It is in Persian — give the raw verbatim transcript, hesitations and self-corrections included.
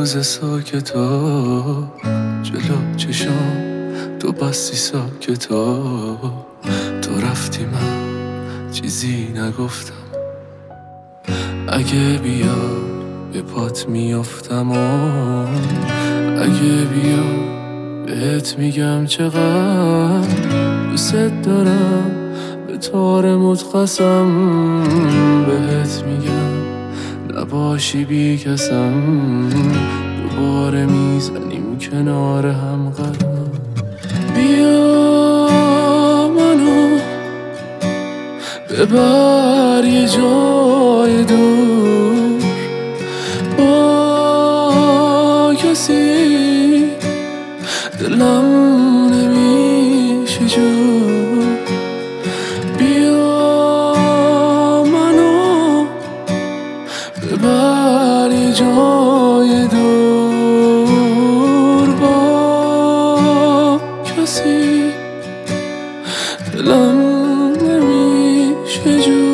روز ساکتا جلو چشام تو بستی ساکتا، تو رفتی من چیزی نگفتم. اگه بیا به پات میافتم و اگه بیا بهت میگم چقدر دوست دارم، به طور متقسم بهت میگم نباشی بی کسم. دوباره میزنیم کنار هم قدم. بیا منو ببر یه جای دور با کسی دلم نمیشه جور. بیا منو ببر یه جای دور با کسی دلم نمیشه جور.